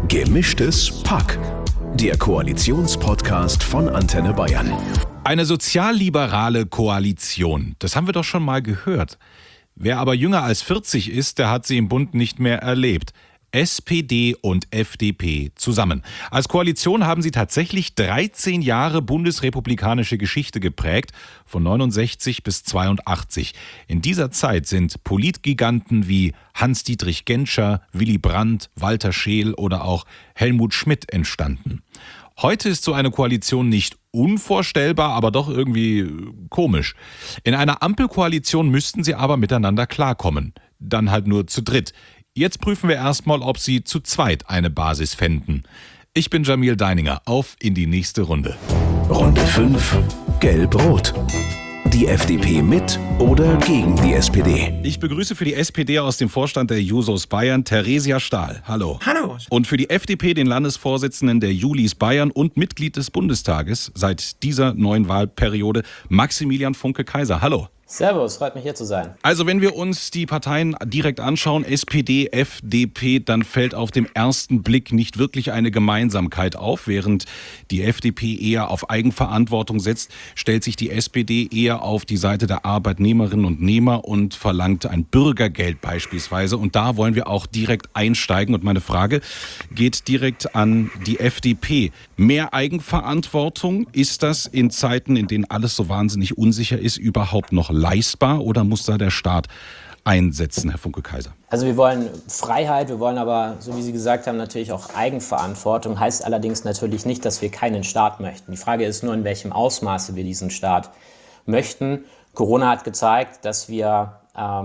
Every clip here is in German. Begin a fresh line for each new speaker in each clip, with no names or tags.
Gemischtes Pack. Der Koalitionspodcast von Antenne Bayern.
Eine sozialliberale Koalition, das haben wir doch schon mal gehört. Wer aber jünger als 40 ist, der hat sie im Bund nicht mehr erlebt. SPD und FDP zusammen. Als Koalition haben sie tatsächlich 13 Jahre bundesrepublikanische Geschichte geprägt, von 69 bis 82. In dieser Zeit sind Politgiganten wie Hans-Dietrich Genscher, Willy Brandt, Walter Scheel oder auch Helmut Schmidt entstanden. Heute ist so eine Koalition nicht unvorstellbar, aber doch irgendwie komisch. In einer Ampelkoalition müssten sie aber miteinander klarkommen. Dann halt nur zu dritt. Jetzt prüfen wir erstmal, ob sie zu zweit eine Basis fänden. Ich bin Jamil Deininger. Auf in die nächste Runde.
Runde 5. Gelb-Rot. Die FDP mit oder gegen die SPD?
Ich begrüße für die SPD aus dem Vorstand der Jusos Bayern Theresia Stahl. Hallo.
Hallo.
Und für die FDP den Landesvorsitzenden der Julis Bayern und Mitglied des Bundestages seit dieser neuen Wahlperiode Maximilian Funke-Kaiser. Hallo.
Servus, freut mich hier zu sein.
Also wenn wir uns die Parteien direkt anschauen, SPD, FDP, dann fällt auf den ersten Blick nicht wirklich eine Gemeinsamkeit auf. Während die FDP eher auf Eigenverantwortung setzt, stellt sich die SPD eher auf die Seite der Arbeitnehmerinnen und Nehmer und verlangt ein Bürgergeld beispielsweise. Und da wollen wir auch direkt einsteigen. Und meine Frage geht direkt an die FDP. Mehr Eigenverantwortung, ist das in Zeiten, in denen alles so wahnsinnig unsicher ist, überhaupt noch leistbar oder muss da der Staat einsetzen, Herr Funke-Kaiser?
Also wir wollen Freiheit, wir wollen aber, so wie Sie gesagt haben, natürlich auch Eigenverantwortung. Heißt allerdings natürlich nicht, dass wir keinen Staat möchten. Die Frage ist nur, in welchem Ausmaße wir diesen Staat möchten. Corona hat gezeigt, dass wir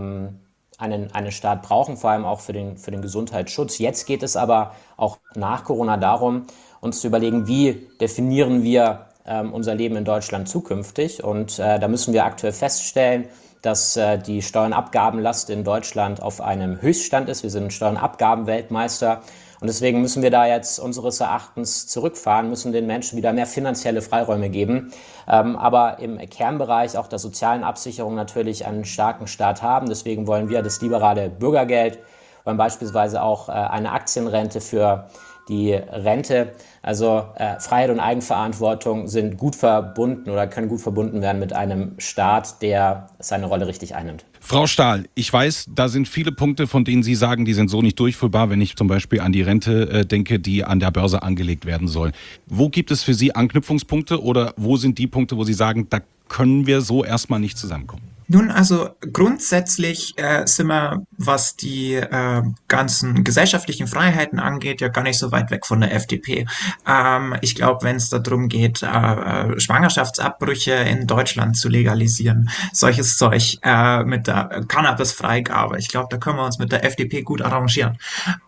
einen Staat brauchen, vor allem auch für den Gesundheitsschutz. Jetzt geht es aber auch nach Corona darum, uns zu überlegen, wie definieren wir unser Leben in Deutschland zukünftig. Und da müssen wir aktuell feststellen, dass die Steuernabgabenlast in Deutschland auf einem Höchststand ist. Wir sind Steuernabgabenweltmeister. Und deswegen müssen wir da jetzt unseres Erachtens zurückfahren, müssen den Menschen wieder mehr finanzielle Freiräume geben. Aber im Kernbereich auch der sozialen Absicherung natürlich einen starken Staat haben. Deswegen wollen wir das liberale Bürgergeld, wollen beispielsweise auch eine Aktienrente für die Rente. Also Freiheit und Eigenverantwortung sind gut verbunden oder können gut verbunden werden mit einem Staat, der seine Rolle richtig einnimmt.
Frau Stahl, ich weiß, da sind viele Punkte, von denen Sie sagen, die sind so nicht durchführbar, wenn ich zum Beispiel an die Rente denke, die an der Börse angelegt werden soll. Wo gibt es für Sie Anknüpfungspunkte oder wo sind die Punkte, wo Sie sagen, da können wir so erstmal nicht zusammenkommen?
Nun, also grundsätzlich sind wir, was die ganzen gesellschaftlichen Freiheiten angeht, ja gar nicht so weit weg von der FDP. Ich glaube, wenn es darum geht, Schwangerschaftsabbrüche in Deutschland zu legalisieren, solches Zeug mit der Cannabis-Freigabe, ich glaube, da können wir uns mit der FDP gut arrangieren.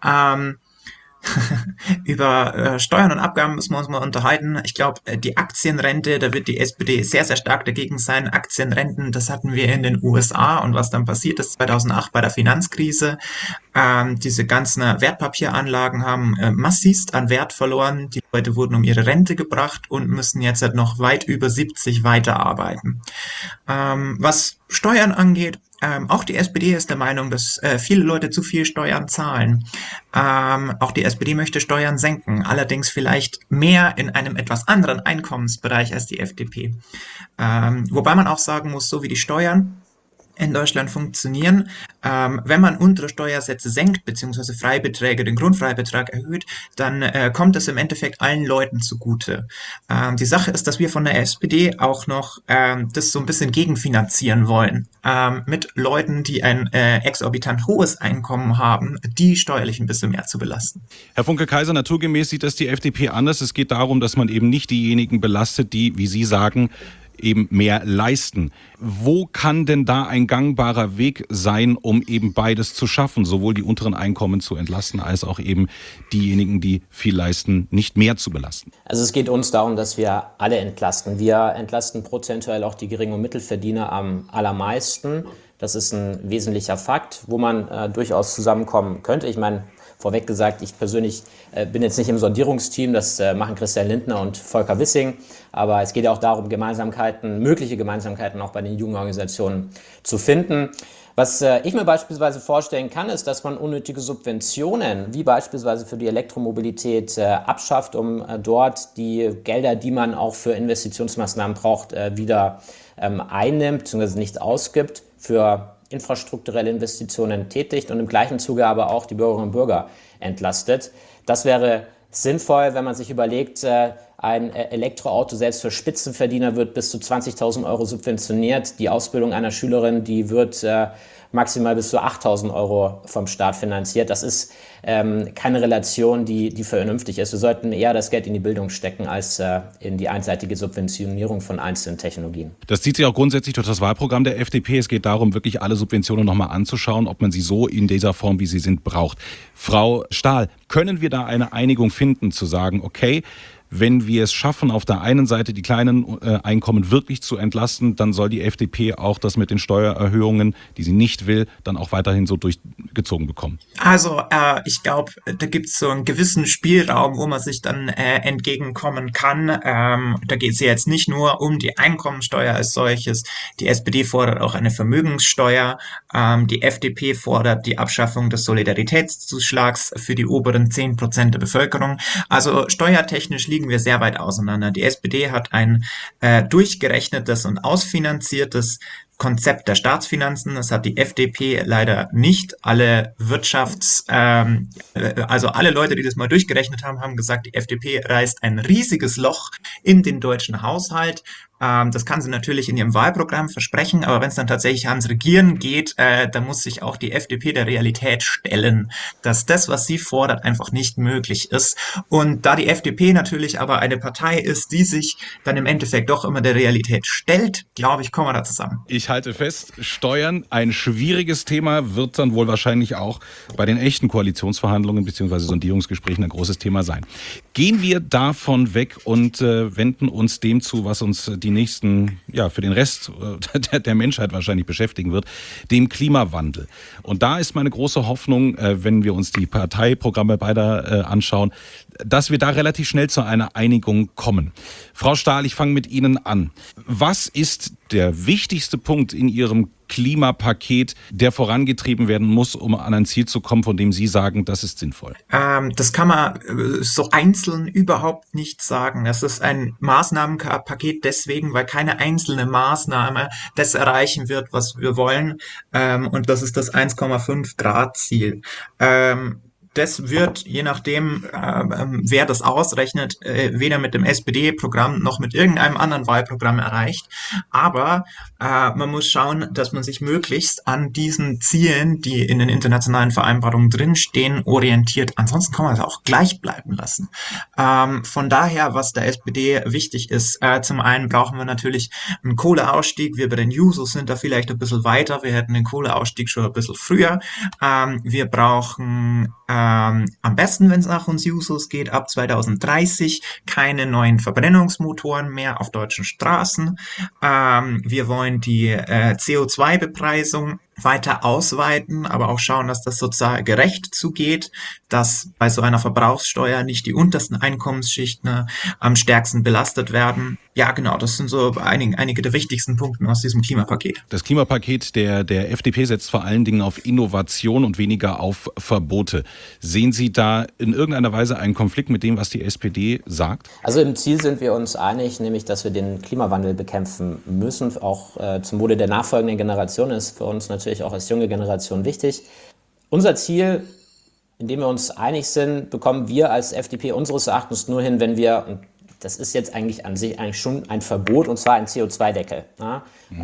Über Steuern und Abgaben müssen wir uns mal unterhalten. Ich glaube, die Aktienrente, da wird die SPD sehr, sehr stark dagegen sein. Aktienrenten, das hatten wir in den USA und was dann passiert ist 2008 bei der Finanzkrise. Diese ganzen Wertpapieranlagen haben massivst an Wert verloren. Die Leute wurden um ihre Rente gebracht und müssen jetzt halt noch weit über 70 weiterarbeiten. Was Steuern angeht, auch die SPD ist der Meinung, dass viele Leute zu viel Steuern zahlen. Auch die SPD möchte Steuern senken, allerdings vielleicht mehr in einem etwas anderen Einkommensbereich als die FDP. Wobei man auch sagen muss, so wie die Steuern in Deutschland funktionieren, wenn man untere Steuersätze senkt, beziehungsweise Freibeträge, den Grundfreibetrag erhöht, dann kommt es im Endeffekt allen Leuten zugute. Die Sache ist, dass wir von der SPD auch noch das so ein bisschen gegenfinanzieren wollen, mit Leuten, die ein exorbitant hohes Einkommen haben, die steuerlich ein bisschen mehr zu belasten.
Herr Funke-Kaiser, naturgemäß sieht das die FDP anders. Es geht darum, dass man eben nicht diejenigen belastet, die, wie Sie sagen, eben mehr leisten. Wo kann denn da ein gangbarer Weg sein, um eben beides zu schaffen, sowohl die unteren Einkommen zu entlasten, als auch eben diejenigen, die viel leisten, nicht mehr zu belasten?
Also es geht uns darum, dass wir alle entlasten. Wir entlasten prozentuell auch die Gering- und Mittelverdiener am allermeisten. Das ist ein wesentlicher Fakt, wo man durchaus zusammenkommen könnte. Ich meine, vorweg gesagt, ich persönlich bin jetzt nicht im Sondierungsteam, das machen Christian Lindner und Volker Wissing, aber es geht ja auch darum, mögliche Gemeinsamkeiten auch bei den Jugendorganisationen zu finden. Was ich mir beispielsweise vorstellen kann, ist, dass man unnötige Subventionen, wie beispielsweise für die Elektromobilität, abschafft, um dort die Gelder, die man auch für Investitionsmaßnahmen braucht, wieder einnimmt bzw. nicht ausgibt, für infrastrukturelle Investitionen tätigt und im gleichen Zuge aber auch die Bürgerinnen und Bürger entlastet. Das wäre sinnvoll, wenn man sich überlegt, ein Elektroauto selbst für Spitzenverdiener wird bis zu 20.000 Euro subventioniert. Die Ausbildung einer Schülerin, die wird maximal bis zu 8.000 Euro vom Staat finanziert. Das ist keine Relation, die vernünftig ist. Wir sollten eher das Geld in die Bildung stecken, als in die einseitige Subventionierung von einzelnen Technologien.
Das zieht sich auch grundsätzlich durch das Wahlprogramm der FDP. Es geht darum, wirklich alle Subventionen nochmal anzuschauen, ob man sie so in dieser Form, wie sie sind, braucht. Frau Stahl, können wir da eine Einigung finden, zu sagen, okay, wenn wir es schaffen, auf der einen Seite die kleinen Einkommen wirklich zu entlasten, dann soll die FDP auch das mit den Steuererhöhungen, die sie nicht will, dann auch weiterhin so durchgezogen bekommen?
Also ich glaube, da gibt es so einen gewissen Spielraum, wo man sich dann entgegenkommen kann. Da geht es ja jetzt nicht nur um die Einkommensteuer als solches. Die SPD fordert auch eine Vermögenssteuer. Die FDP fordert die Abschaffung des Solidaritätszuschlags für die oberen 10% der Bevölkerung. Also steuertechnisch liegen wir sehr weit auseinander. Die SPD hat ein durchgerechnetes und ausfinanziertes Konzept der Staatsfinanzen. Das hat die FDP leider nicht. Alle also alle Leute, die das mal durchgerechnet haben, haben gesagt, die FDP reißt ein riesiges Loch in den deutschen Haushalt. Das kann sie natürlich in ihrem Wahlprogramm versprechen, aber wenn es dann tatsächlich ans Regieren geht, dann muss sich auch die FDP der Realität stellen, dass das, was sie fordert, einfach nicht möglich ist. Und da die FDP natürlich aber eine Partei ist, die sich dann im Endeffekt doch immer der Realität stellt, glaube ich, kommen wir da zusammen.
Ich halte fest, Steuern, ein schwieriges Thema, wird dann wohl wahrscheinlich auch bei den echten Koalitionsverhandlungen bzw. Sondierungsgesprächen ein großes Thema sein. Gehen wir davon weg und wenden uns dem zu, was uns die nächsten, für den Rest der Menschheit wahrscheinlich beschäftigen wird, dem Klimawandel. Und da ist meine große Hoffnung, wenn wir uns die Parteiprogramme beider anschauen, dass wir da relativ schnell zu einer Einigung kommen. Frau Stahl, ich fange mit Ihnen an. Was ist der wichtigste Punkt in Ihrem Klimapaket, der vorangetrieben werden muss, um an ein Ziel zu kommen, von dem Sie sagen, das ist sinnvoll?
Das kann man so einzeln überhaupt nicht sagen. Das ist ein Maßnahmenpaket deswegen, weil keine einzelne Maßnahme das erreichen wird, was wir wollen. Und das ist das 1,5 Grad Ziel. Das wird, je nachdem, wer das ausrechnet, weder mit dem SPD-Programm noch mit irgendeinem anderen Wahlprogramm erreicht. Aber man muss schauen, dass man sich möglichst an diesen Zielen, die in den internationalen Vereinbarungen drinstehen, orientiert. Ansonsten kann man es auch gleich bleiben lassen. Von daher, was der SPD wichtig ist, zum einen brauchen wir natürlich einen Kohleausstieg. Wir bei den Jusos sind da vielleicht ein bisschen weiter. Wir hätten den Kohleausstieg schon ein bisschen früher. Wir brauchen am besten, wenn es nach uns Jusos geht, ab 2030 keine neuen Verbrennungsmotoren mehr auf deutschen Straßen. Wir wollen die CO2-Bepreisung weiter ausweiten, aber auch schauen, dass das sozial gerecht zugeht, dass bei so einer Verbrauchssteuer nicht die untersten Einkommensschichten am stärksten belastet werden. Ja, genau, das sind so einige der wichtigsten Punkte aus diesem Klimapaket.
Das Klimapaket der FDP setzt vor allen Dingen auf Innovation und weniger auf Verbote. Sehen Sie da in irgendeiner Weise einen Konflikt mit dem, was die SPD sagt?
Also im Ziel sind wir uns einig, nämlich, dass wir den Klimawandel bekämpfen müssen. Auch zum Wohle der nachfolgenden Generation ist für uns natürlich auch als junge Generation wichtig. Unser Ziel, in dem wir uns einig sind, bekommen wir als FDP unseres Erachtens nur hin, wenn wir, und das ist jetzt eigentlich an sich eigentlich schon ein Verbot, und zwar ein CO2-Deckel. Ja?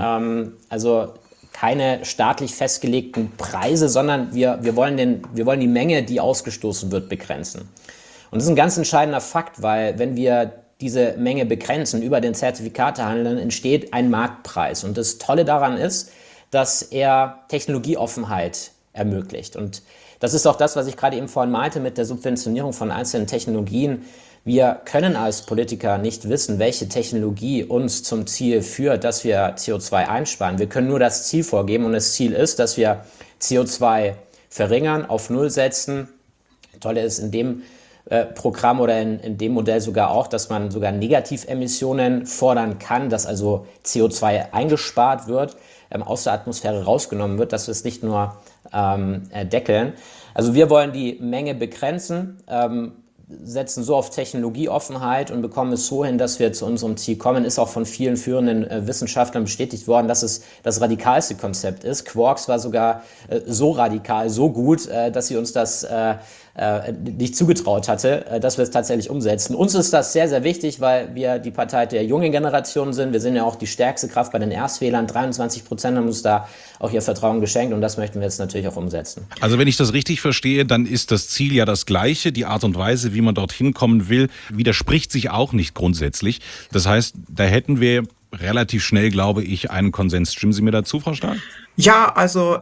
Also keine staatlich festgelegten Preise, sondern wir wollen die Menge, die ausgestoßen wird, begrenzen. Und das ist ein ganz entscheidender Fakt, weil wenn wir diese Menge begrenzen, über den Zertifikatehandel, entsteht ein Marktpreis. Und das Tolle daran ist, dass er Technologieoffenheit ermöglicht. Und das ist auch das, was ich gerade eben vorhin meinte mit der Subventionierung von einzelnen Technologien. Wir können als Politiker nicht wissen, welche Technologie uns zum Ziel führt, dass wir CO2 einsparen. Wir können nur das Ziel vorgeben und das Ziel ist, dass wir CO2 verringern, auf Null setzen. Das Tolle ist in dem Programm oder in dem Modell sogar auch, dass man sogar Negativemissionen fordern kann, dass also CO2 eingespart wird. aus der Atmosphäre rausgenommen wird, dass wir es nicht nur deckeln. Also wir wollen die Menge begrenzen, setzen so auf Technologieoffenheit und bekommen es so hin, dass wir zu unserem Ziel kommen. Ist auch von vielen führenden Wissenschaftlern bestätigt worden, dass es das radikalste Konzept ist. Quarks war sogar so radikal, so gut, dass sie uns das nicht zugetraut hatte, dass wir es tatsächlich umsetzen. Uns ist das sehr, sehr wichtig, weil wir die Partei der jungen Generation sind. Wir sind ja auch die stärkste Kraft bei den Erstwählern. 23% haben uns da auch ihr Vertrauen geschenkt und das möchten wir jetzt natürlich auch umsetzen.
Also wenn ich das richtig verstehe, dann ist das Ziel ja das gleiche. Die Art und Weise, wie man dorthin kommen will, widerspricht sich auch nicht grundsätzlich. Das heißt, da hätten wir relativ schnell, glaube ich, einen Konsens. Stimmen Sie mir dazu, Frau Stahl?
Ja, also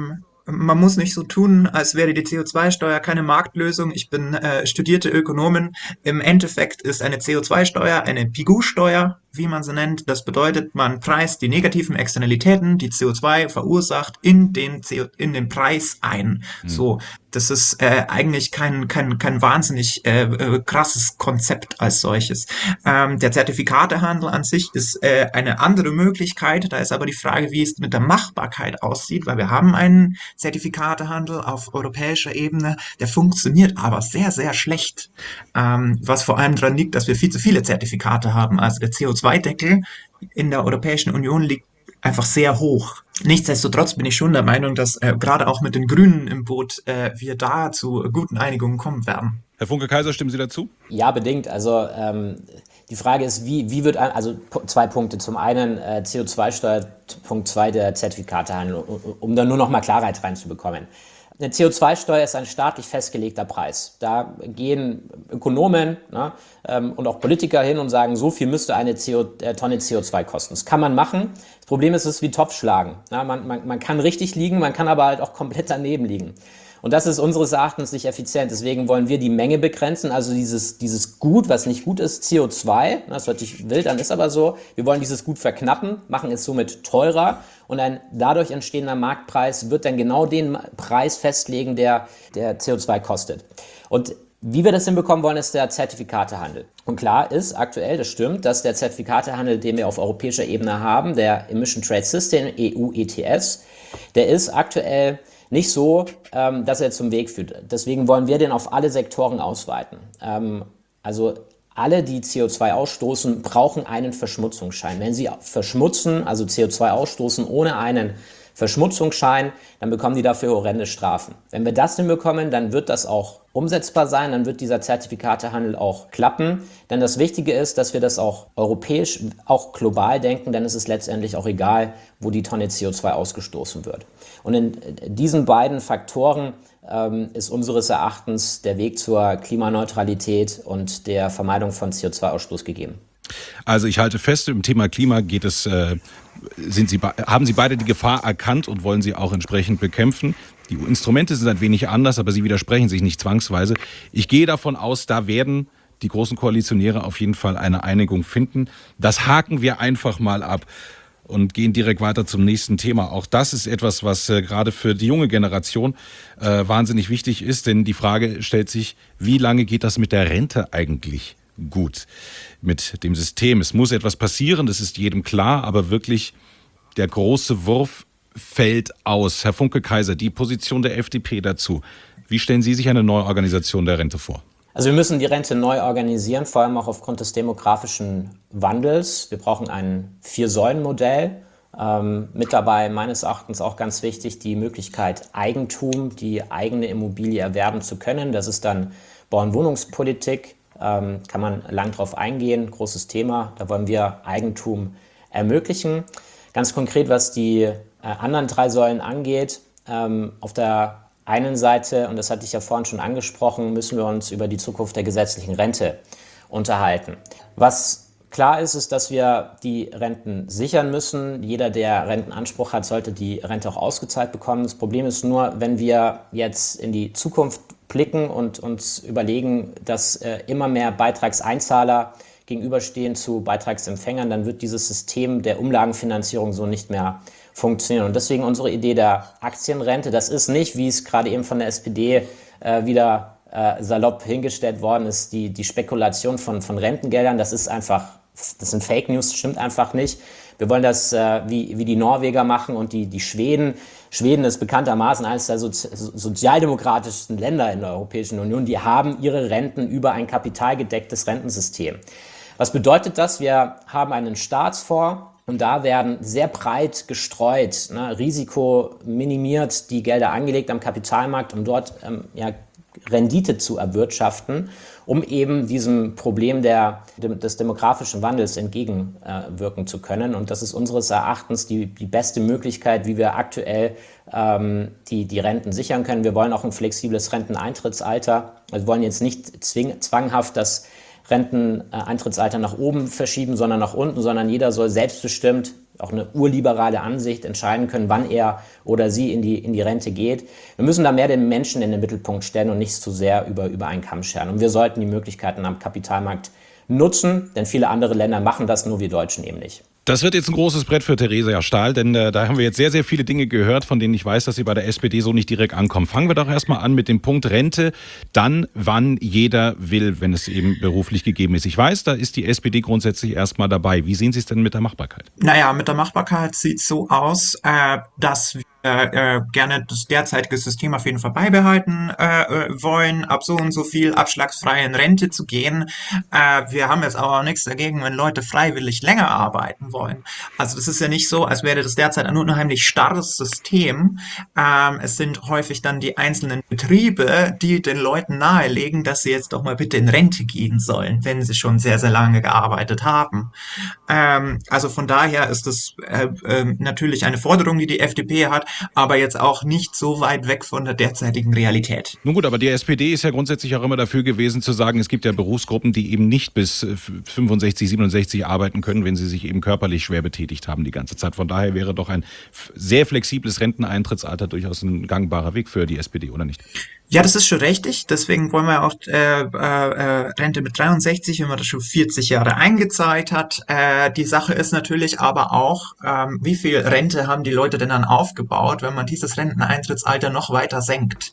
man muss nicht so tun, als wäre die CO2-Steuer keine Marktlösung. Ich bin studierte Ökonomin. Im Endeffekt ist eine CO2-Steuer eine Pigou-Steuer, wie man sie nennt. Das bedeutet, man preist die negativen Externalitäten, die CO2 verursacht, in den Preis ein. So, das ist eigentlich kein wahnsinnig krasses Konzept als solches. Der Zertifikatehandel an sich ist eine andere Möglichkeit. Da ist aber die Frage, wie es mit der Machbarkeit aussieht, weil wir haben einen Zertifikatehandel auf europäischer Ebene, der funktioniert aber sehr, sehr schlecht. Was vor allem daran liegt, dass wir viel zu viele Zertifikate haben. Also der CO2-Deckel in der Europäischen Union liegt einfach sehr hoch. Nichtsdestotrotz bin ich schon der Meinung, dass gerade auch mit den Grünen im Boot wir da zu guten Einigungen kommen werden.
Herr Funke-Kaiser, stimmen Sie dazu?
Ja, bedingt. Also die Frage ist, wie wird, also 2 Punkte. Zum einen CO2-Steuer, Punkt 2 der Zertifikatehandel, um da nur noch mal Klarheit reinzubekommen. Eine CO2-Steuer ist ein staatlich festgelegter Preis. Da gehen Ökonomen und auch Politiker hin und sagen, so viel müsste eine Tonne CO2 kosten. Das kann man machen. Das Problem ist, es ist wie Topfschlagen. Ja, man kann richtig liegen, man kann aber halt auch komplett daneben liegen. Und das ist unseres Erachtens nicht effizient. Deswegen wollen wir die Menge begrenzen, also dieses Gut, was nicht gut ist, CO2, das hört sich wild an, ist aber so. Wir wollen dieses Gut verknappen, machen es somit teurer und ein dadurch entstehender Marktpreis wird dann genau den Preis festlegen, der CO2 kostet. Und wie wir das hinbekommen wollen, ist der Zertifikatehandel. Und klar ist aktuell, das stimmt, dass der Zertifikatehandel, den wir auf europäischer Ebene haben, der Emission Trade System, EU ETS, der ist aktuell nicht so, dass er zum Weg führt. Deswegen wollen wir den auf alle Sektoren ausweiten. Also alle, die CO2 ausstoßen, brauchen einen Verschmutzungsschein. Wenn sie verschmutzen, also CO2 ausstoßen ohne einen Verschmutzungsschein, dann bekommen die dafür horrende Strafen. Wenn wir das hinbekommen, dann wird das auch umsetzbar sein, dann wird dieser Zertifikatehandel auch klappen. Denn das Wichtige ist, dass wir das auch europäisch, auch global denken, denn es ist letztendlich auch egal, wo die Tonne CO2 ausgestoßen wird. Und in diesen beiden Faktoren ist unseres Erachtens der Weg zur Klimaneutralität und der Vermeidung von CO2-Ausstoß gegeben.
Also ich halte fest, im Thema Klima geht es, haben Sie beide die Gefahr erkannt und wollen sie auch entsprechend bekämpfen. Die Instrumente sind ein wenig anders, aber sie widersprechen sich nicht zwangsweise. Ich gehe davon aus, da werden die großen Koalitionäre auf jeden Fall eine Einigung finden. Das haken wir einfach mal ab und gehen direkt weiter zum nächsten Thema. Auch das ist etwas, was gerade für die junge Generation wahnsinnig wichtig ist, denn die Frage stellt sich, wie lange geht das mit der Rente eigentlich gut? Mit dem System. Es muss etwas passieren, das ist jedem klar, aber wirklich der große Wurf fällt aus. Herr Funke-Kaiser, die Position der FDP dazu. Wie stellen Sie sich eine Neuorganisation der Rente vor?
Also wir müssen die Rente neu organisieren, vor allem auch aufgrund des demografischen Wandels. Wir brauchen ein 4-Säulen-Modell. Mit dabei meines Erachtens auch ganz wichtig die Möglichkeit, Eigentum, die eigene Immobilie erwerben zu können. Das ist dann Bau- und Wohnungspolitik. Kann man lang drauf eingehen, großes Thema. Da wollen wir Eigentum ermöglichen. Ganz konkret, was die anderen 3 Säulen angeht, auf der einen Seite, und das hatte ich ja vorhin schon angesprochen, müssen wir uns über die Zukunft der gesetzlichen Rente unterhalten. Was klar ist, ist, dass wir die Renten sichern müssen. Jeder, der Rentenanspruch hat, sollte die Rente auch ausgezahlt bekommen. Das Problem ist nur, wenn wir jetzt in die Zukunft blicken und uns überlegen, dass immer mehr Beitragseinzahler gegenüberstehen zu Beitragsempfängern, dann wird dieses System der Umlagenfinanzierung so nicht mehr funktionieren. Und deswegen unsere Idee der Aktienrente, das ist nicht, wie es gerade eben von der SPD wieder salopp hingestellt worden ist, die Spekulation von Rentengeldern, das sind Fake News, stimmt einfach nicht. Wir wollen das wie die Norweger machen und die Schweden. Schweden ist bekanntermaßen eines der sozialdemokratischsten Länder in der Europäischen Union. Die haben ihre Renten über ein kapitalgedecktes Rentensystem. Was bedeutet das? Wir haben einen Staatsfonds und da werden sehr breit gestreut, Risiko minimiert, die Gelder angelegt am Kapitalmarkt, um dort Rendite zu erwirtschaften, um eben diesem Problem des demografischen Wandels entgegenwirken zu können. Und das ist unseres Erachtens die beste Möglichkeit, wie wir aktuell die Renten sichern können. Wir wollen auch ein flexibles Renteneintrittsalter. Wir wollen jetzt nicht zwanghaft das Renteneintrittsalter nach oben verschieben, sondern nach unten, sondern jeder soll selbstbestimmt, auch eine urliberale Ansicht, entscheiden können, wann er oder sie in die Rente geht. Wir müssen da mehr den Menschen in den Mittelpunkt stellen und nicht zu sehr über einen Kamm scheren. Und wir sollten die Möglichkeiten am Kapitalmarkt nutzen, denn viele andere Länder machen das, nur wir Deutschen eben nicht.
Das wird jetzt ein großes Brett für Theresia Stahl, denn da haben wir jetzt sehr, sehr viele Dinge gehört, von denen ich weiß, dass sie bei der SPD so nicht direkt ankommen. Fangen wir doch erstmal an mit dem Punkt Rente, dann wann jeder will, wenn es eben beruflich gegeben ist. Ich weiß, da ist die SPD grundsätzlich erstmal dabei. Wie sehen Sie es denn mit der Machbarkeit?
Naja, mit der Machbarkeit sieht es so aus, dass wir gerne das derzeitige System auf jeden Fall beibehalten wollen, ab so und so viel abschlagsfrei in Rente zu gehen. Wir haben jetzt aber auch nichts dagegen, wenn Leute freiwillig länger arbeiten wollen. Also das ist ja nicht so, als wäre das derzeit ein unheimlich starres System. Es sind häufig dann die einzelnen Betriebe, die den Leuten nahelegen, dass sie jetzt doch mal bitte in Rente gehen sollen, wenn sie schon sehr, sehr lange gearbeitet haben. Also von daher ist das natürlich eine Forderung, die die FDP hat, aber jetzt auch nicht so weit weg von der derzeitigen Realität.
Nun gut, aber die SPD ist ja grundsätzlich auch immer dafür gewesen zu sagen, es gibt ja Berufsgruppen, die eben nicht bis 65, 67 arbeiten können, wenn sie sich eben körperlich schwer betätigt haben die ganze Zeit. Von daher wäre doch ein sehr flexibles Renteneintrittsalter durchaus ein gangbarer Weg für die SPD, oder nicht?
Ja, das ist schon richtig. Deswegen wollen wir auch Rente mit 63, wenn man das schon 40 Jahre eingezahlt hat. Die Sache ist natürlich aber auch, wie viel Rente haben die Leute denn dann aufgebaut, wenn man dieses Renteneintrittsalter noch weiter senkt.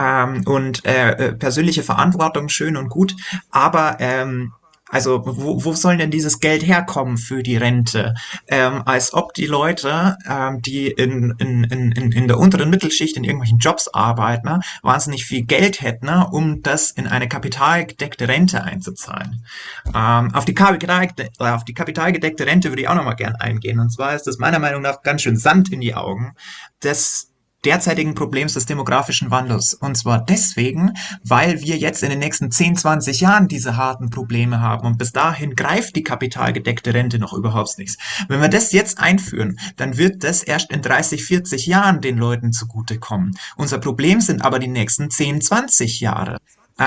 Persönliche Verantwortung schön und gut, aber also wo soll denn dieses Geld herkommen für die Rente? Als ob die Leute, die in der unteren Mittelschicht in irgendwelchen Jobs arbeiten, wahnsinnig viel Geld hätten, um das in eine kapitalgedeckte Rente einzuzahlen. Auf die kapitalgedeckte Rente würde ich auch nochmal gern eingehen. Und zwar ist das meiner Meinung nach ganz schön Sand in die Augen des derzeitigen Problems des demografischen Wandels. Und zwar deswegen, weil wir jetzt in den nächsten 10, 20 Jahren diese harten Probleme haben. Und bis dahin greift die kapitalgedeckte Rente noch überhaupt nichts. Wenn wir das jetzt einführen, dann wird das erst in 30, 40 Jahren den Leuten zugutekommen. Unser Problem sind aber die nächsten 10, 20 Jahre.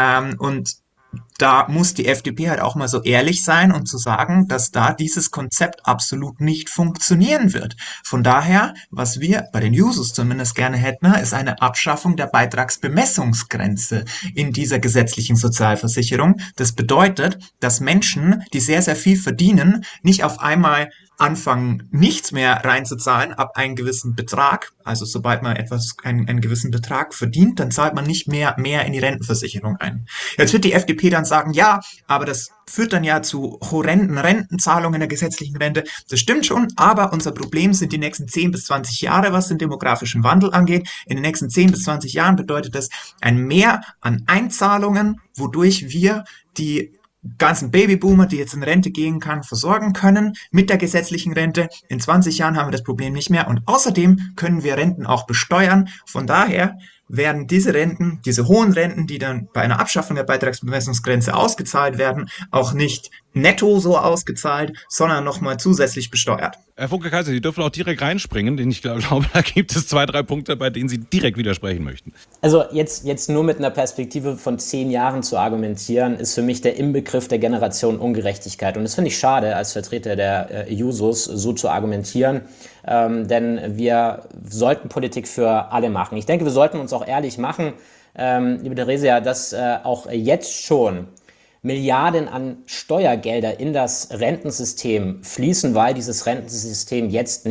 Und da muss die FDP halt auch mal so ehrlich sein und zu sagen, dass da dieses Konzept absolut nicht funktionieren wird. Von daher, was wir bei den Jusos zumindest gerne hätten, ist eine Abschaffung der Beitragsbemessungsgrenze in dieser gesetzlichen Sozialversicherung. Das bedeutet, dass Menschen, die sehr, sehr viel verdienen, nicht auf einmal anfangen, nichts mehr reinzuzahlen ab einem gewissen Betrag. Also sobald man einen gewissen Betrag verdient, dann zahlt man nicht mehr in die Rentenversicherung ein. Jetzt wird die FDP dann sagen, ja, aber das führt dann ja zu horrenden Rentenzahlungen in der gesetzlichen Rente. Das stimmt schon, aber unser Problem sind die nächsten 10 bis 20 Jahre, was den demografischen Wandel angeht. In den nächsten 10 bis 20 Jahren bedeutet das ein Mehr an Einzahlungen, wodurch wir die ganzen Babyboomer, die jetzt in Rente gehen kann, versorgen können mit der gesetzlichen Rente. In 20 Jahren haben wir das Problem nicht mehr und außerdem können wir Renten auch besteuern. Von daher werden diese Renten, diese hohen Renten, die dann bei einer Abschaffung der Beitragsbemessungsgrenze ausgezahlt werden, auch nicht netto so ausgezahlt, sondern nochmal zusätzlich besteuert.
Herr Funke-Kaiser, Sie dürfen auch direkt reinspringen, denn ich glaube, da gibt es 2, 3 Punkte, bei denen Sie direkt widersprechen möchten.
Also jetzt nur mit einer Perspektive von 10 Jahren zu argumentieren, ist für mich der Inbegriff der Generation Ungerechtigkeit. Und das finde ich schade, als Vertreter der Jusos so zu argumentieren, denn wir sollten Politik für alle machen. Ich denke, wir sollten uns auch ehrlich machen, liebe Theresia, dass auch jetzt schon Milliarden an Steuergelder in das Rentensystem fließen, weil dieses Rentensystem jetzt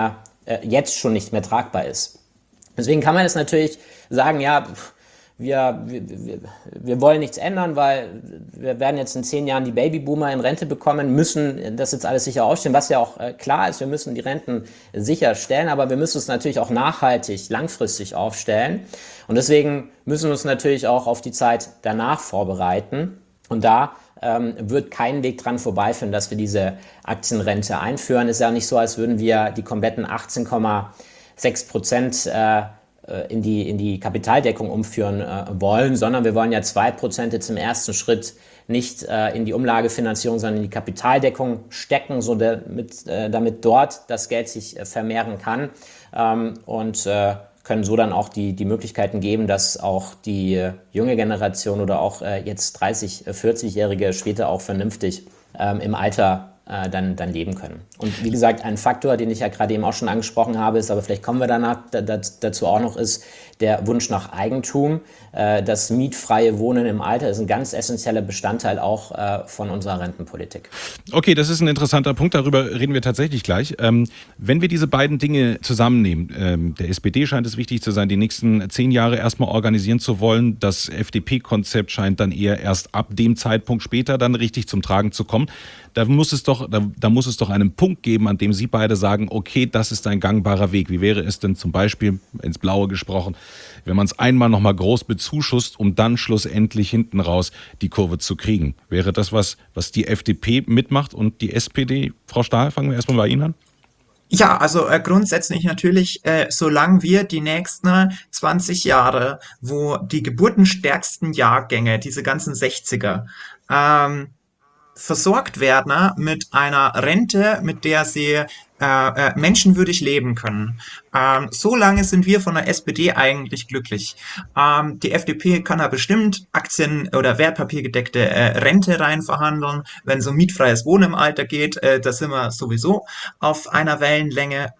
schon nicht mehr tragbar ist. Deswegen kann man jetzt natürlich sagen, ja, wir wollen nichts ändern, weil wir werden jetzt in 10 Jahren die Babyboomer in Rente bekommen, müssen das jetzt alles sicher aufstellen, was ja auch klar ist, wir müssen die Renten sicherstellen, aber wir müssen es natürlich auch nachhaltig, langfristig aufstellen. Und deswegen müssen wir uns natürlich auch auf die Zeit danach vorbereiten. Und da wird kein Weg dran vorbeiführen, dass wir diese Aktienrente einführen. Ist ja nicht so, als würden wir die kompletten 18,6% in die Kapitaldeckung umführen wollen, sondern wir wollen ja 2% jetzt im ersten Schritt nicht in die Umlagefinanzierung, sondern in die Kapitaldeckung stecken, so damit dort das Geld sich vermehren kann und können so dann auch die Möglichkeiten geben, dass auch die junge Generation oder auch jetzt 30-, 40-Jährige später auch vernünftig im Alter dann leben können. Und wie gesagt, ein Faktor, den ich ja gerade eben auch schon angesprochen habe, ist, aber vielleicht kommen wir danach dazu auch noch, ist der Wunsch nach Eigentum. Das mietfreie Wohnen im Alter ist ein ganz essentieller Bestandteil auch von unserer Rentenpolitik.
Okay, das ist ein interessanter Punkt, darüber reden wir tatsächlich gleich. Wenn wir diese beiden Dinge zusammennehmen, der SPD scheint es wichtig zu sein, die nächsten 10 Jahre erstmal organisieren zu wollen. Das FDP-Konzept scheint dann eher erst ab dem Zeitpunkt später dann richtig zum Tragen zu kommen. Da muss es doch einen Punkt geben, an dem Sie beide sagen, okay, das ist ein gangbarer Weg. Wie wäre es denn zum Beispiel, ins Blaue gesprochen, wenn man es einmal nochmal groß bezuschusst, um dann schlussendlich hinten raus die Kurve zu kriegen? Wäre das was die FDP mitmacht und die SPD? Frau Stahl, fangen wir erstmal bei Ihnen an.
Ja, also grundsätzlich natürlich, solange wir die nächsten 20 Jahre, wo die geburtenstärksten Jahrgänge, diese ganzen 60er, versorgt werden mit einer Rente, mit der sie menschenwürdig leben können. So lange sind wir von der SPD eigentlich glücklich. Die FDP kann da bestimmt Aktien- oder Wertpapiergedeckte Rente reinverhandeln. Wenn es um mietfreies Wohnen im Alter geht, da sind wir sowieso auf einer Wellenlänge.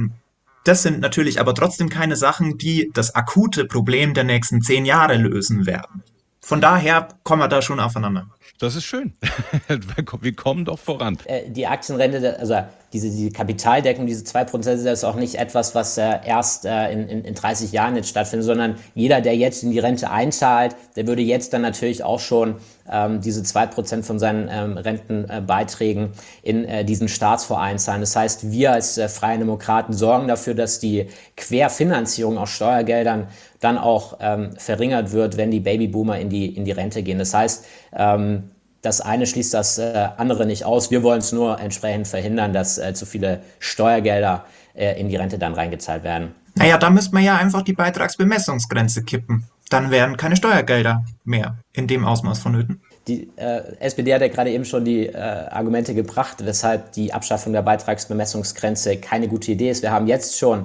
Das sind natürlich aber trotzdem keine Sachen, die das akute Problem der nächsten 10 Jahre lösen werden. Von daher kommen wir da schon aufeinander.
Das ist schön. Wir kommen doch voran.
Die Aktienrente, also diese Kapitaldeckung, diese 2%, ist das auch nicht etwas, was erst in 30 Jahren jetzt stattfindet, sondern jeder, der jetzt in die Rente einzahlt, der würde jetzt dann natürlich auch schon diese 2% von seinen Rentenbeiträgen in diesen Staatsfonds zahlen. Das heißt, wir als Freie Demokraten sorgen dafür, dass die Querfinanzierung aus Steuergeldern dann auch verringert wird, wenn die Babyboomer in die Rente gehen. Das heißt, das eine schließt das andere nicht aus. Wir wollen es nur entsprechend verhindern, dass zu viele Steuergelder in die Rente dann reingezahlt werden.
Naja, da müsste man ja einfach die Beitragsbemessungsgrenze kippen. Dann wären keine Steuergelder mehr in dem Ausmaß vonnöten.
Die SPD hat ja gerade eben schon die Argumente gebracht, weshalb die Abschaffung der Beitragsbemessungsgrenze keine gute Idee ist. Wir haben jetzt schon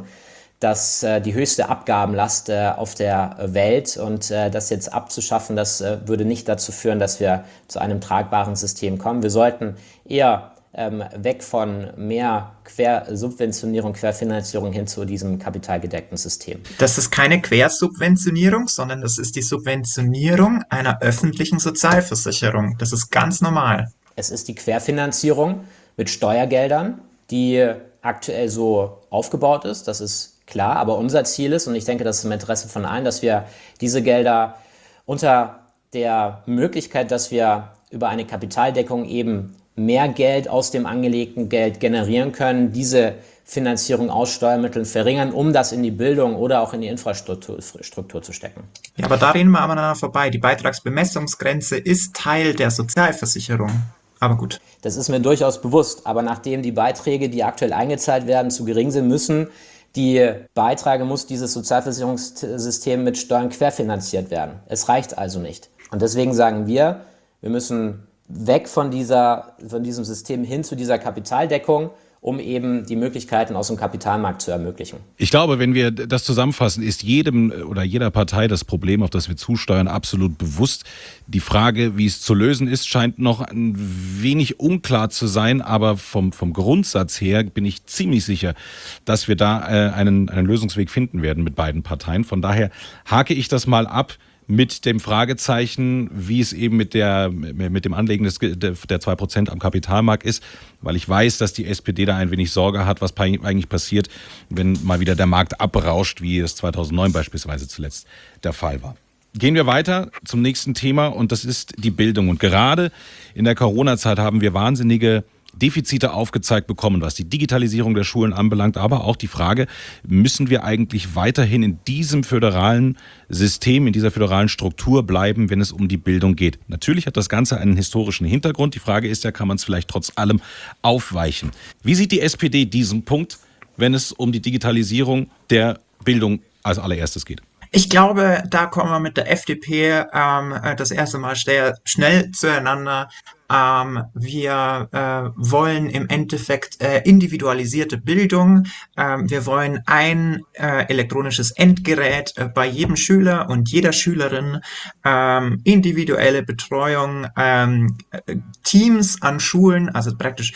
die höchste Abgabenlast auf der Welt und das jetzt abzuschaffen, das würde nicht dazu führen, dass wir zu einem tragbaren System kommen. Wir sollten eher weg von mehr Quersubventionierung, Querfinanzierung hin zu diesem kapitalgedeckten System.
Das ist keine Quersubventionierung, sondern das ist die Subventionierung einer öffentlichen Sozialversicherung. Das ist ganz normal.
Es ist die Querfinanzierung mit Steuergeldern, die aktuell so aufgebaut ist. Das ist klar, aber unser Ziel ist, und ich denke, das ist im Interesse von allen, dass wir diese Gelder unter der Möglichkeit, dass wir über eine Kapitaldeckung eben mehr Geld aus dem angelegten Geld generieren können, diese Finanzierung aus Steuermitteln verringern, um das in die Bildung oder auch in die Infrastruktur zu stecken.
Ja, aber da reden wir aneinander vorbei. Die Beitragsbemessungsgrenze ist Teil der Sozialversicherung. Aber gut.
Das ist mir durchaus bewusst. Aber nachdem die Beiträge, die aktuell eingezahlt werden, zu gering sind, muss dieses Sozialversicherungssystem mit Steuern querfinanziert werden. Es reicht also nicht. Und deswegen sagen wir müssen weg von diesem System hin zu dieser Kapitaldeckung, um eben die Möglichkeiten aus dem Kapitalmarkt zu ermöglichen.
Ich glaube, wenn wir das zusammenfassen, ist jedem oder jeder Partei das Problem, auf das wir zusteuern, absolut bewusst. Die Frage, wie es zu lösen ist, scheint noch ein wenig unklar zu sein, aber vom Grundsatz her bin ich ziemlich sicher, dass wir da einen Lösungsweg finden werden mit beiden Parteien. Von daher hake ich das mal ab mit dem Fragezeichen, wie es eben mit dem Anlegen der 2% am Kapitalmarkt ist, weil ich weiß, dass die SPD da ein wenig Sorge hat, was eigentlich passiert, wenn mal wieder der Markt abrauscht, wie es 2009 beispielsweise zuletzt der Fall war. Gehen wir weiter zum nächsten Thema und das ist die Bildung. Und gerade in der Corona-Zeit haben wir wahnsinnige Defizite aufgezeigt bekommen, was die Digitalisierung der Schulen anbelangt, aber auch die Frage, müssen wir eigentlich weiterhin in diesem föderalen System, in dieser föderalen Struktur bleiben, wenn es um die Bildung geht? Natürlich hat das Ganze einen historischen Hintergrund. Die Frage ist ja, kann man es vielleicht trotz allem aufweichen? Wie sieht die SPD diesen Punkt, wenn es um die Digitalisierung der Bildung als allererstes geht?
Ich glaube, da kommen wir mit der FDP das erste Mal schnell zueinander. Wir wollen im Endeffekt individualisierte Bildung. Wir wollen ein elektronisches Endgerät bei jedem Schüler und jeder Schülerin, individuelle Betreuung, Teams an Schulen, also praktisch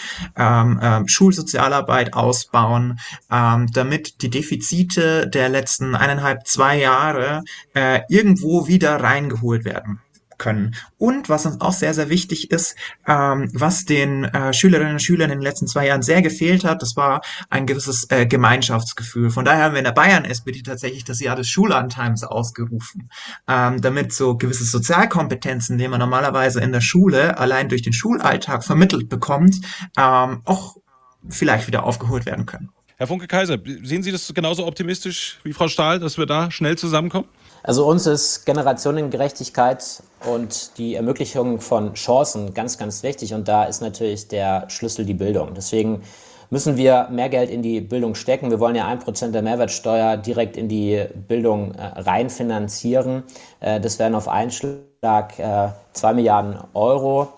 Schulsozialarbeit ausbauen, damit die Defizite der letzten 2 Jahre irgendwo wieder reingeholt werden können. Und was uns auch sehr, sehr wichtig ist, was den Schülerinnen und Schülern in den letzten 2 Jahren sehr gefehlt hat, das war ein gewisses Gemeinschaftsgefühl. Von daher haben wir in der Bayern-SPD tatsächlich das Jahr des Schullandheims ausgerufen, damit so gewisse Sozialkompetenzen, die man normalerweise in der Schule allein durch den Schulalltag vermittelt bekommt, auch vielleicht wieder aufgeholt werden können.
Herr Funke-Kaiser, sehen Sie das genauso optimistisch wie Frau Stahl, dass wir da schnell zusammenkommen?
Also uns ist Generationengerechtigkeit und die Ermöglichung von Chancen ganz, ganz wichtig. Und da ist natürlich der Schlüssel die Bildung. Deswegen müssen wir mehr Geld in die Bildung stecken. Wir wollen ja 1% der Mehrwertsteuer direkt in die Bildung reinfinanzieren. Das wären auf einen Schlag 2 Milliarden Euro.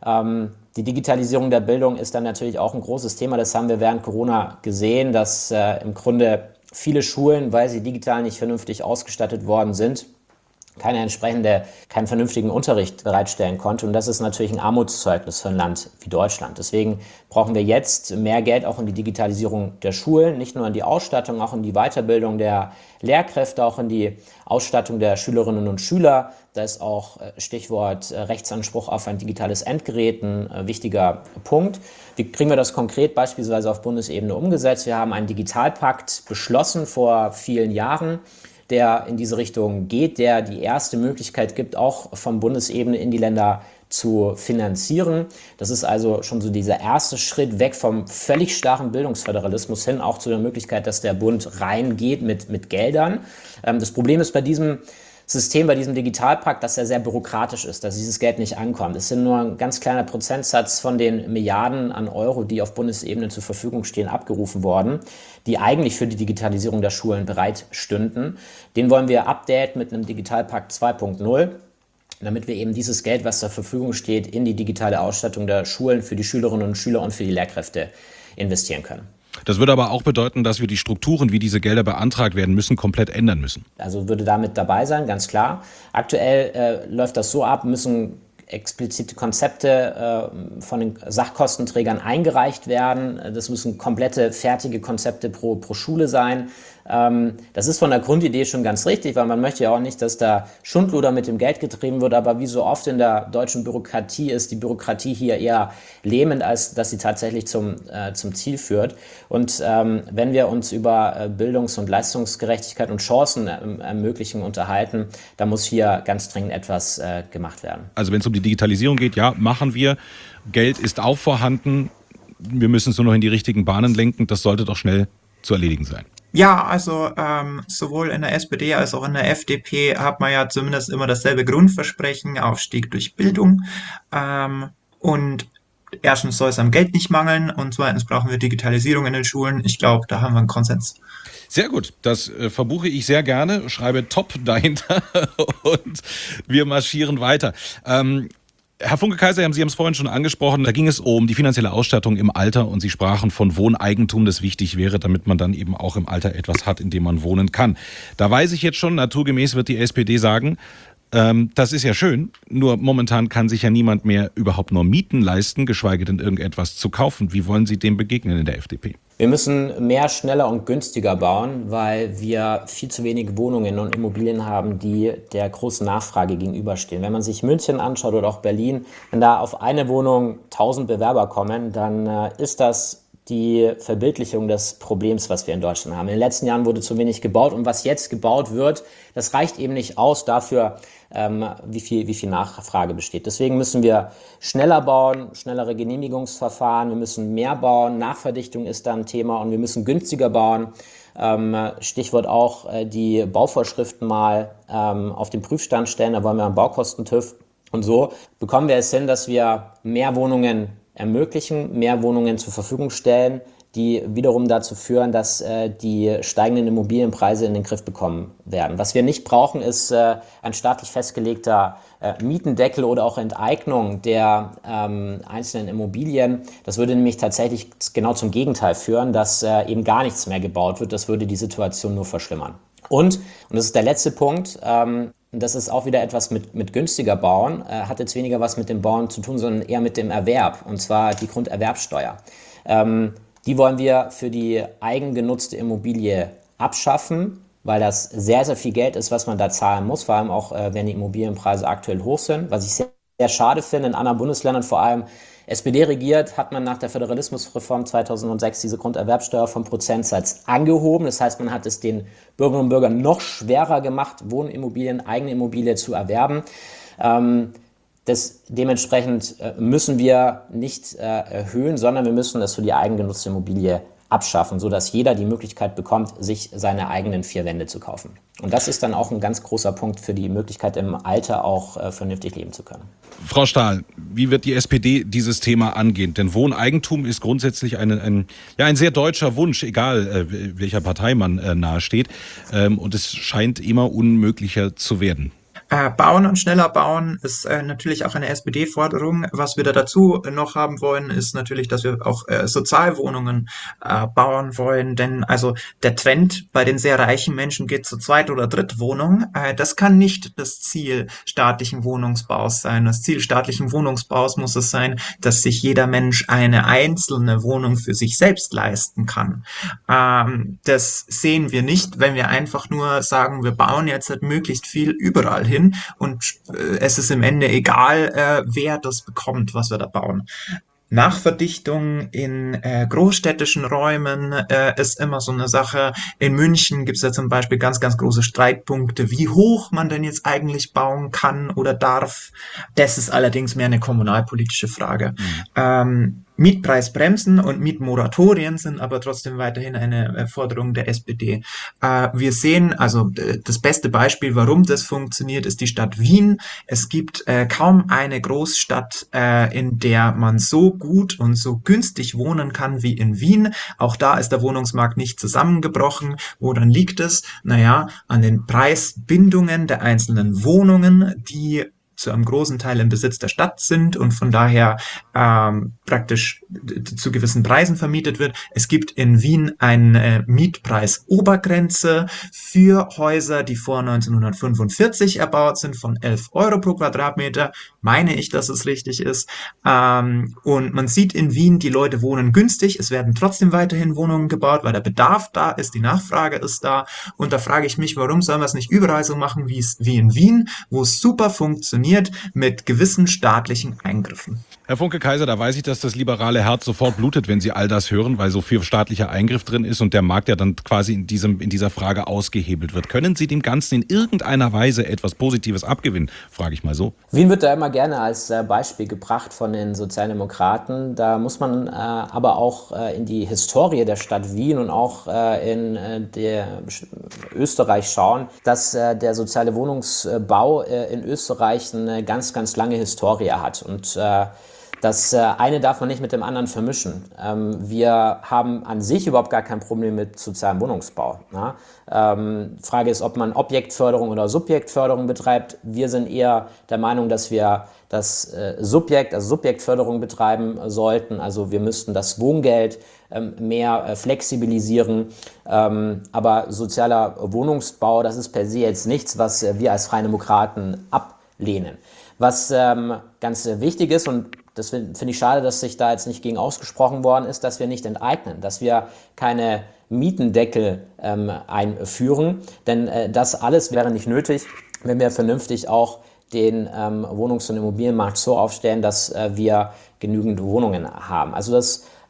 Die Digitalisierung der Bildung ist dann natürlich auch ein großes Thema. Das haben wir während Corona gesehen, dass im Grunde viele Schulen, weil sie digital nicht vernünftig ausgestattet worden sind, keinen vernünftigen Unterricht bereitstellen konnte. Und das ist natürlich ein Armutszeugnis für ein Land wie Deutschland. Deswegen brauchen wir jetzt mehr Geld auch in die Digitalisierung der Schulen, nicht nur in die Ausstattung, auch in die Weiterbildung der Lehrkräfte, auch in die Ausstattung der Schülerinnen und Schüler. Da ist auch Stichwort Rechtsanspruch auf ein digitales Endgerät ein wichtiger Punkt. Wie kriegen wir das konkret beispielsweise auf Bundesebene umgesetzt? Wir haben einen Digitalpakt beschlossen vor vielen Jahren, der in diese Richtung geht, der die erste Möglichkeit gibt, auch von Bundesebene in die Länder zu finanzieren. Das ist also schon so dieser erste Schritt weg vom völlig starren Bildungsföderalismus hin, auch zu der Möglichkeit, dass der Bund reingeht mit Geldern. Das Problem ist bei diesem System, bei diesem Digitalpakt, dass er sehr bürokratisch ist, dass dieses Geld nicht ankommt. Es sind nur ein ganz kleiner Prozentsatz von den Milliarden an Euro, die auf Bundesebene zur Verfügung stehen, abgerufen worden, die eigentlich für die Digitalisierung der Schulen bereit stünden. Den wollen wir updaten mit einem Digitalpakt 2.0, damit wir eben dieses Geld, was zur Verfügung steht, in die digitale Ausstattung der Schulen für die Schülerinnen und Schüler und für die Lehrkräfte investieren können.
Das würde aber auch bedeuten, dass wir die Strukturen, wie diese Gelder beantragt werden müssen, komplett ändern müssen.
Also würde damit dabei sein, ganz klar. Aktuell läuft das so ab, müssen explizite Konzepte von den Sachkostenträgern eingereicht werden. Das müssen komplette, fertige Konzepte pro Schule sein. Das ist von der Grundidee schon ganz richtig, weil man möchte ja auch nicht, dass da Schundluder mit dem Geld getrieben wird, aber wie so oft in der deutschen Bürokratie ist die Bürokratie hier eher lähmend, als dass sie tatsächlich zum Ziel führt. Und wenn wir uns über Bildungs- und Leistungsgerechtigkeit und Chancen ermöglichen unterhalten, dann muss hier ganz dringend etwas gemacht werden.
Also wenn es um die Digitalisierung geht, ja, machen wir. Geld ist auch vorhanden. Wir müssen es nur noch in die richtigen Bahnen lenken. Das sollte doch schnell zu erledigen sein.
Ja, also sowohl in der SPD als auch in der FDP hat man ja zumindest immer dasselbe Grundversprechen, Aufstieg durch Bildung. Und erstens soll es am Geld nicht mangeln und zweitens brauchen wir Digitalisierung in den Schulen. Ich glaube, da haben wir einen Konsens.
Sehr gut, das verbuche ich sehr gerne, schreibe top dahinter und wir marschieren weiter. Herr Funke-Kaiser, Sie haben es vorhin schon angesprochen, da ging es um die finanzielle Ausstattung im Alter und Sie sprachen von Wohneigentum, das wichtig wäre, damit man dann eben auch im Alter etwas hat, in dem man wohnen kann. Da weiß ich jetzt schon, naturgemäß wird die SPD sagen, das ist ja schön, nur momentan kann sich ja niemand mehr überhaupt nur Mieten leisten, geschweige denn irgendetwas zu kaufen. Wie wollen Sie dem begegnen in der FDP?
Wir müssen mehr, schneller und günstiger bauen, weil wir viel zu wenige Wohnungen und Immobilien haben, die der großen Nachfrage gegenüberstehen. Wenn man sich München anschaut oder auch Berlin, wenn da auf eine Wohnung 1000 Bewerber kommen, dann ist das die Verbildlichung des Problems, was wir in Deutschland haben. In den letzten Jahren wurde zu wenig gebaut und was jetzt gebaut wird, das reicht eben nicht aus dafür, wie viel Nachfrage besteht. Deswegen müssen wir schneller bauen, schnellere Genehmigungsverfahren, wir müssen mehr bauen, Nachverdichtung ist da ein Thema und wir müssen günstiger bauen. Stichwort auch die Bauvorschriften mal auf den Prüfstand stellen, da wollen wir einen Baukosten-TÜV. Und so bekommen wir es hin, dass wir mehr Wohnungen ermöglichen, mehr Wohnungen zur Verfügung stellen, die wiederum dazu führen, dass die steigenden Immobilienpreise in den Griff bekommen werden. Was wir nicht brauchen, ist ein staatlich festgelegter Mietendeckel oder auch Enteignung der einzelnen Immobilien. Das würde nämlich tatsächlich genau zum Gegenteil führen, dass eben gar nichts mehr gebaut wird. Das würde die Situation nur verschlimmern. Und das ist der letzte Punkt, das ist auch wieder etwas mit günstiger Bauen, hat jetzt weniger was mit dem Bauen zu tun, sondern eher mit dem Erwerb, und zwar die Grunderwerbsteuer. Die wollen wir für die eigengenutzte Immobilie abschaffen, weil das sehr, sehr viel Geld ist, was man da zahlen muss, vor allem auch, wenn die Immobilienpreise aktuell hoch sind. Was ich sehr, sehr schade finde, in anderen Bundesländern, vor allem SPD regiert, hat man nach der Föderalismusreform 2006 diese Grunderwerbsteuer vom Prozentsatz angehoben. Das heißt, man hat es den Bürgerinnen und Bürgern noch schwerer gemacht, Wohnimmobilien, eigene Immobilie zu erwerben. Dementsprechend müssen wir nicht erhöhen, sondern wir müssen das für die eigengenutzte Immobilie abschaffen, sodass jeder die Möglichkeit bekommt, sich seine eigenen 4 Wände zu kaufen. Und das ist dann auch ein ganz großer Punkt für die Möglichkeit, im Alter auch vernünftig leben zu können.
Frau Stahl, wie wird die SPD dieses Thema angehen? Denn Wohneigentum ist grundsätzlich ein sehr deutscher Wunsch, egal welcher Partei man nahesteht. Und es scheint immer unmöglicher zu werden.
Bauen und schneller bauen ist natürlich auch eine SPD-Forderung. Was wir da dazu noch haben wollen, ist natürlich, dass wir auch Sozialwohnungen bauen wollen. Denn also der Trend bei den sehr reichen Menschen geht zur Zweit- oder Drittwohnung. Das kann nicht das Ziel staatlichen Wohnungsbaus sein. Das Ziel staatlichen Wohnungsbaus muss es sein, dass sich jeder Mensch eine einzelne Wohnung für sich selbst leisten kann. Das sehen wir nicht, wenn wir einfach nur sagen, wir bauen jetzt halt möglichst viel überall hin. Und es ist im Ende egal, wer das bekommt, was wir da bauen. Nachverdichtung in großstädtischen Räumen ist immer so eine Sache. In München gibt es ja zum Beispiel ganz, ganz große Streitpunkte, wie hoch man denn jetzt eigentlich bauen kann oder darf. Das ist allerdings mehr eine kommunalpolitische Frage. Mietpreisbremsen und Mietmoratorien sind aber trotzdem weiterhin eine Forderung der SPD. Wir sehen, also das beste Beispiel, warum das funktioniert, ist die Stadt Wien. Es gibt kaum eine Großstadt, in der man so gut und so günstig wohnen kann wie in Wien. Auch da ist der Wohnungsmarkt nicht zusammengebrochen. Woran liegt es? Naja, an den Preisbindungen der einzelnen Wohnungen, die zu einem großen Teil im Besitz der Stadt sind und von daher praktisch zu gewissen Preisen vermietet wird. Es gibt in Wien eine Mietpreisobergrenze für Häuser, die vor 1945 erbaut sind, von 11 Euro pro Quadratmeter. Meine ich, dass es richtig ist. Und man sieht in Wien, die Leute wohnen günstig. Es werden trotzdem weiterhin Wohnungen gebaut, weil der Bedarf da ist, die Nachfrage ist da. Und da frage ich mich, warum sollen wir es nicht überall so machen wie in Wien, wo es super funktioniert mit gewissen staatlichen Eingriffen.
Herr Funke-Kaiser, da weiß ich, dass das liberale Herz sofort blutet, wenn Sie all das hören, weil so viel staatlicher Eingriff drin ist und der Markt ja dann quasi in dieser Frage ausgehebelt wird. Können Sie dem Ganzen in irgendeiner Weise etwas Positives abgewinnen, frage ich mal so.
Wien wird da immer gerne als Beispiel gebracht von den Sozialdemokraten. Da muss man aber auch in die Historie der Stadt Wien und auch in Österreich schauen, dass der soziale Wohnungsbau in Österreich eine ganz, ganz lange Historie hat. Und das eine darf man nicht mit dem anderen vermischen. Wir haben an sich überhaupt gar kein Problem mit sozialem Wohnungsbau. Frage ist, ob man Objektförderung oder Subjektförderung betreibt. Wir sind eher der Meinung, dass wir das Subjektförderung betreiben sollten. Also wir müssten das Wohngeld mehr flexibilisieren. Aber sozialer Wohnungsbau, das ist per se jetzt nichts, was wir als Freie Demokraten ablehnen. Was ganz wichtig ist, und das finde ich schade, dass sich da jetzt nicht gegen ausgesprochen worden ist, dass wir nicht enteignen, dass wir keine Mietendeckel einführen, denn das alles wäre nicht nötig, wenn wir vernünftig auch den Wohnungs- und Immobilienmarkt so aufstellen, dass wir genügend Wohnungen haben. Also das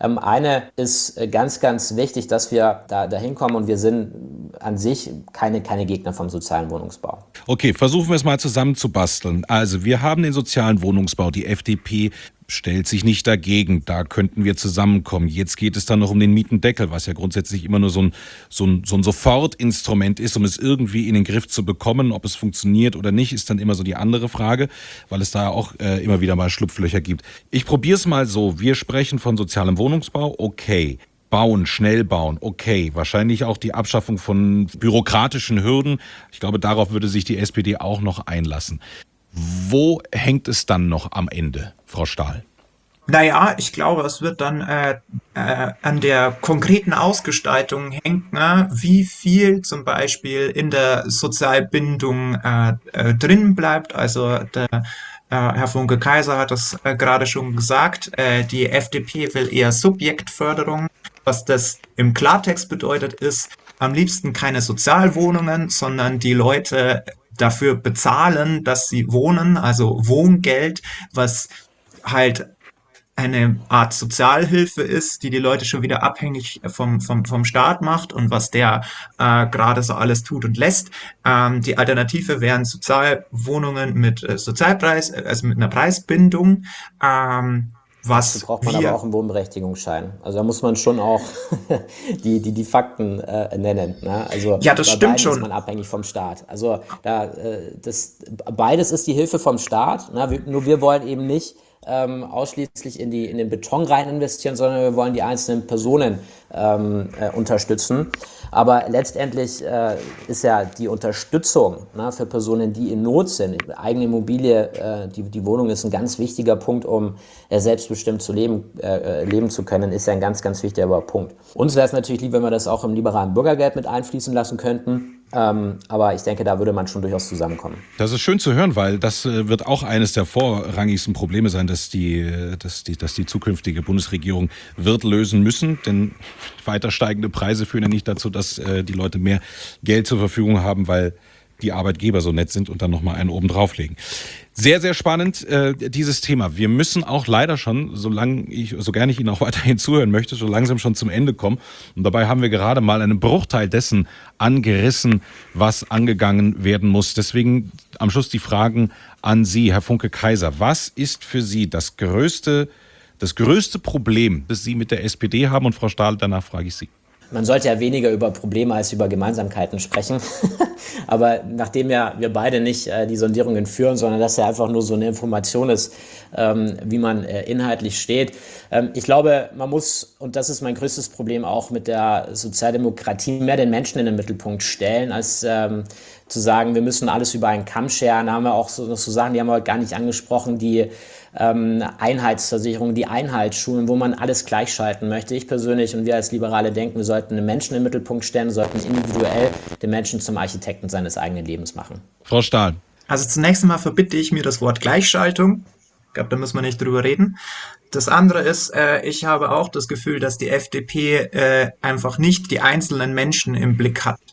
Eine ist ganz, ganz wichtig, dass wir da hinkommen, und wir sind an sich keine Gegner vom sozialen Wohnungsbau.
Okay, versuchen wir es mal zusammenzubasteln. Also wir haben den sozialen Wohnungsbau. Die FDP stellt sich nicht dagegen. Da könnten wir zusammenkommen. Jetzt geht es dann noch um den Mietendeckel, was ja grundsätzlich immer nur so ein Sofortinstrument ist, um es irgendwie in den Griff zu bekommen. Ob es funktioniert oder nicht, ist dann immer so die andere Frage, weil es da auch immer wieder mal Schlupflöcher gibt. Ich probiere es mal so. Wir sprechen von sozialem Wohnungsbau. Okay. Bauen, schnell bauen, okay. Wahrscheinlich auch die Abschaffung von bürokratischen Hürden. Ich glaube, darauf würde sich die SPD auch noch einlassen. Wo hängt es dann noch am Ende, Frau Stahl?
Naja, ich glaube, es wird dann an der konkreten Ausgestaltung hängen, ne? Wie viel zum Beispiel in der Sozialbindung drin bleibt. Also der Herr Funke-Kaiser hat das gerade schon gesagt, die FDP will eher Subjektförderung. Was das im Klartext bedeutet, ist am liebsten keine Sozialwohnungen, sondern die Leute dafür bezahlen, dass sie wohnen, also Wohngeld, was halt eine Art Sozialhilfe ist, die Leute schon wieder abhängig vom Staat macht und was der gerade so alles tut und lässt. Die Alternative wären Sozialwohnungen mit Sozialpreis, also mit einer Preisbindung.
Dazu braucht man aber auch einen Wohnberechtigungsschein. Also da muss man schon auch die Fakten nennen. Ne? Also
ja, das stimmt schon.
Ist man abhängig vom Staat. Also beides ist die Hilfe vom Staat. Ne? Nur wir wollen eben nicht ausschließlich in den Beton rein investieren, sondern wir wollen die einzelnen Personen unterstützen. Aber letztendlich ist ja die Unterstützung, ne, für Personen, die in Not sind, eigene Immobilie, die Wohnung ist ein ganz wichtiger Punkt, um selbstbestimmt zu leben zu können, ist ja ein ganz, ganz wichtiger Punkt. Uns wäre es natürlich lieb, wenn wir das auch im liberalen Bürgergeld mit einfließen lassen könnten. Aber ich denke, da würde man schon durchaus zusammenkommen.
Das ist schön zu hören, weil das wird auch eines der vorrangigsten Probleme sein, dass die zukünftige Bundesregierung wird lösen müssen. Denn weiter steigende Preise führen ja nicht dazu, dass die Leute mehr Geld zur Verfügung haben, weil die Arbeitgeber so nett sind und dann nochmal einen oben drauflegen. Sehr, sehr spannend, dieses Thema. Wir müssen auch leider schon, so gerne ich Ihnen auch weiterhin zuhören möchte, so langsam schon zum Ende kommen. Und dabei haben wir gerade mal einen Bruchteil dessen angerissen, was angegangen werden muss. Deswegen am Schluss die Fragen an Sie, Herr Funke-Kaiser. Was ist für Sie das größte Problem, das Sie mit der SPD haben? Und Frau Stahl, danach frage ich Sie.
Man sollte ja weniger über Probleme als über Gemeinsamkeiten sprechen. Aber nachdem ja wir beide nicht die Sondierungen führen, sondern das ja einfach nur so eine Information ist, wie man inhaltlich steht. Ich glaube, man muss, und das ist mein größtes Problem auch mit der Sozialdemokratie, mehr den Menschen in den Mittelpunkt stellen, als zu sagen, wir müssen alles über einen Kamm scheren. Da haben wir auch so Sachen, die haben wir heute gar nicht angesprochen, die Einheitsversicherung, die Einheitsschulen, wo man alles gleichschalten möchte. Ich persönlich und wir als Liberale denken, wir sollten den Menschen im Mittelpunkt stellen, wir sollten individuell den Menschen zum Architekten seines eigenen Lebens machen.
Frau Stahl.
Also zunächst einmal verbitte ich mir das Wort Gleichschaltung. Ich glaube, da müssen wir nicht drüber reden. Das andere ist, ich habe auch das Gefühl, dass die FDP einfach nicht die einzelnen Menschen im Blick hat,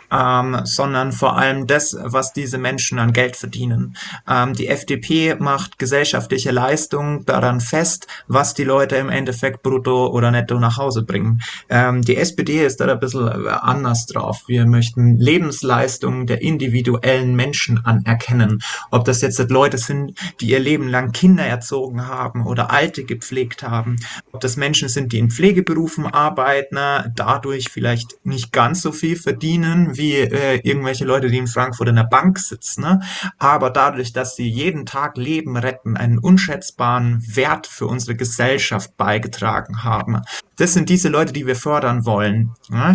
sondern vor allem das, was diese Menschen an Geld verdienen. Die FDP macht gesellschaftliche Leistung daran fest, was die Leute im Endeffekt brutto oder netto nach Hause bringen. Die SPD ist da ein bisschen anders drauf. Wir möchten Lebensleistungen der individuellen Menschen anerkennen. Ob das jetzt Leute sind, die ihr Leben lang Kinder erzogen haben oder Alte gepflegt haben, ob das Menschen sind, die in Pflegeberufen arbeiten, dadurch vielleicht nicht ganz so viel verdienen wie irgendwelche Leute, die in Frankfurt in der Bank sitzen, aber dadurch, dass sie jeden Tag Leben retten, einen unschätzbaren Wert für unsere Gesellschaft beigetragen haben. Das sind diese Leute, die wir fördern wollen.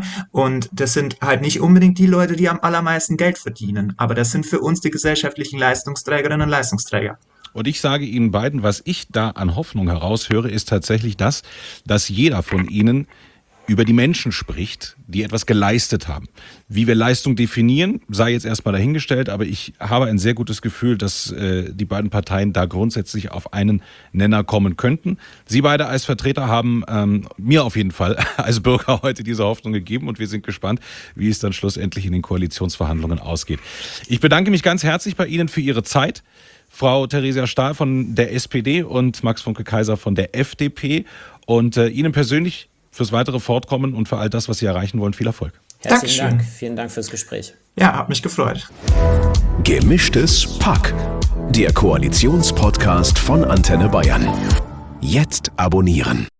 Und das sind halt nicht unbedingt die Leute, die am allermeisten Geld verdienen, aber das sind für uns die gesellschaftlichen Leistungsträgerinnen und Leistungsträger.
Und ich sage Ihnen beiden, was ich da an Hoffnung heraushöre, ist tatsächlich das, dass jeder von Ihnen über die Menschen spricht, die etwas geleistet haben. Wie wir Leistung definieren, sei jetzt erstmal dahingestellt, aber ich habe ein sehr gutes Gefühl, dass die beiden Parteien da grundsätzlich auf einen Nenner kommen könnten. Sie beide als Vertreter haben mir auf jeden Fall als Bürger heute diese Hoffnung gegeben und wir sind gespannt, wie es dann schlussendlich in den Koalitionsverhandlungen ausgeht. Ich bedanke mich ganz herzlich bei Ihnen für Ihre Zeit. Frau Theresia Stahl von der SPD und Max Funke-Kaiser von der FDP. Und Ihnen persönlich fürs weitere Fortkommen und für all das, was Sie erreichen wollen, viel Erfolg.
Herzlichen
Dankeschön.
Dank. Vielen Dank fürs Gespräch.
Ja, hat mich gefreut.
Gemischtes Pack. Der Koalitionspodcast von Antenne Bayern. Jetzt abonnieren.